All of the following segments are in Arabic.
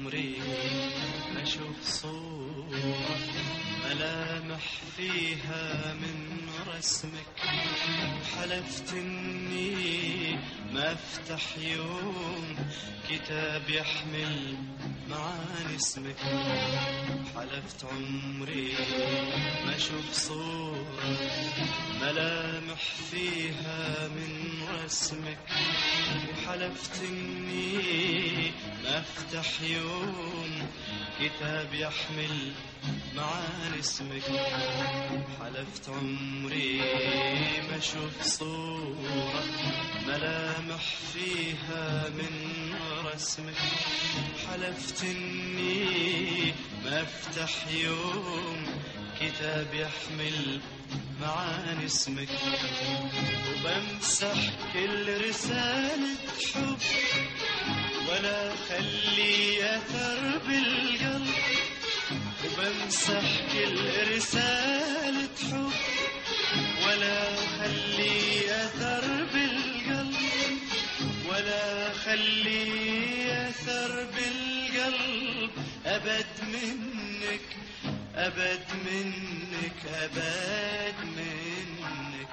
عمري أشوف صورة ملامح فيها من رسمك، حلفت إني ما أفتح يوم كتاب يحمل معاني اسمك. حلفت عمري ما أشوف صورة ملامح فيها من رسمك، وحلفت إني ما أفتح يوم كتاب يحمل معاني اسمك. حلفت عمري ما أشوف صورة ملامح فيها من رسمك، حلفت إني ما أفتح يوم كتاب يحمل معاني اسمك. وبمسح كل رسالة حب ولا خلي أثر بالقلب، وبمسح كل رسالة حب ولا خلي أثر بالقلب، ولا خلي أثر بالقلب. أبد منك أبد منك أبد منك.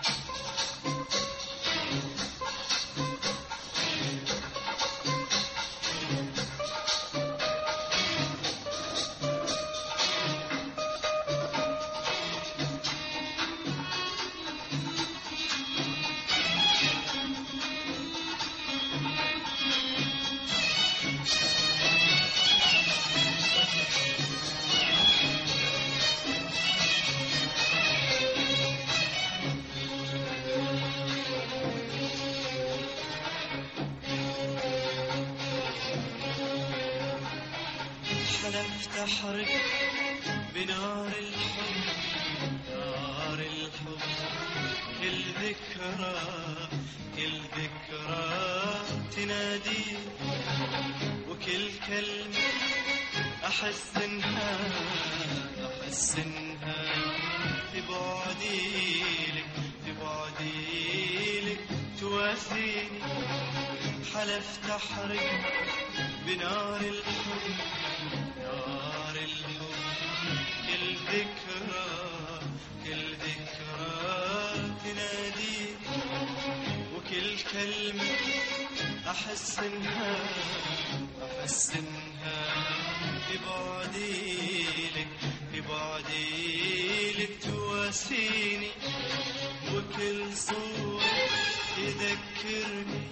حلفت أحرق بنار الحب، نار الحب، كل ذكرى كل ذكرى تنادي، وكل كلمة أحسنها أحسنها تبعدي لك تبعدي لك تواسيني. حلفت أحرق بنار الحب، نار الحب، كل ذكرى كل ذكرى تنادي، وكل كلمة أحسنها أحسنها تبعدي لك تبعدي لك تواسيني. وكل صورة تذكرني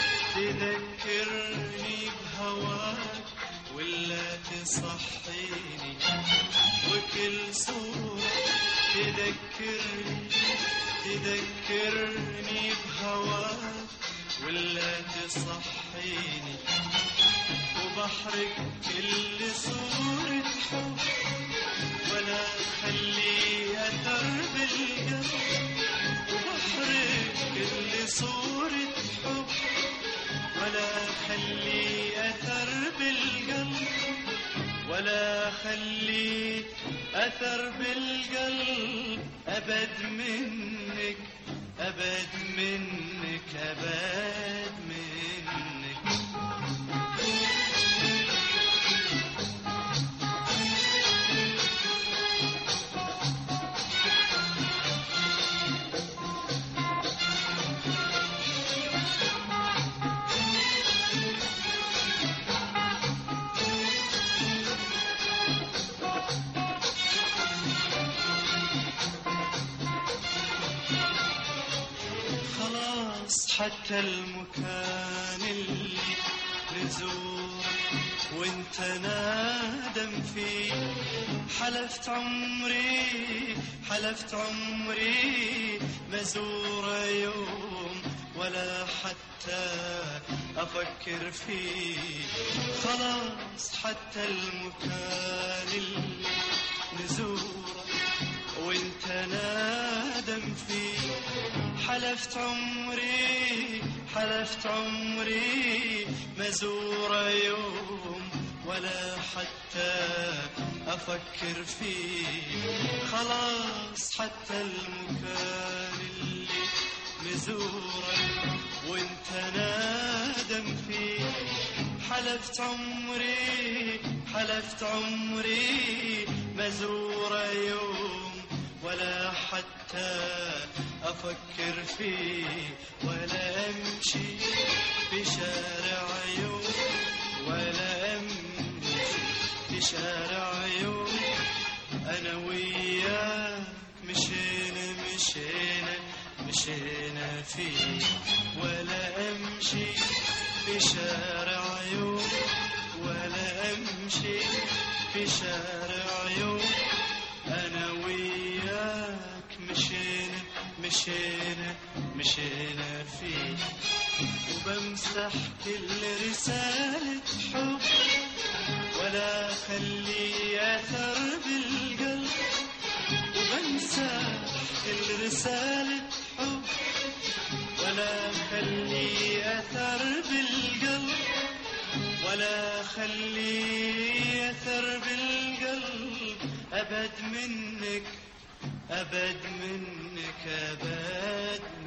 تذكرني بهواك ولا تصحيني. وكل صورة تذكرني تذكرني بهواك ولا تصحيني. وبحرق كل صورة حب ولا خلي أثر بالقلب، وبحرق كل صورة حب ولا خلي أثر بالقلب، ولا خلي أثر بالقلب. أبد منك أبد منك أبد منك. حتى المكان اللي نزور وانت نادم فيه، حلفت عمري حلفت عمري ما زور يوم ولا حتى أفكر فيه. خلاص حتى المكان اللي نزوره وانت نادم فيه، حلفت عمري حلفت عمري ما زور يوم ولا حتى أفكر فيه. خلاص حتى المكان اللي نزورك وانت نادم فيه. حلفت عمري ما زوره يوم ولا حتى أفكر فيه، ولا أمشي في شارع يوم، ولا أمشي في شارع يوم. أنا وياك مشينا فيه، ولا أمشي في شارع يوم، ولا أمشي في شارع يوم. أنا وياك مشينا فيه. وبمسح كل رسالة حب ولا خلي أثر بالقلب، وبمسح كل رسالة حب ولا خلي أثر بالقلب، ولا خلي أثر بالقلب. أبد منك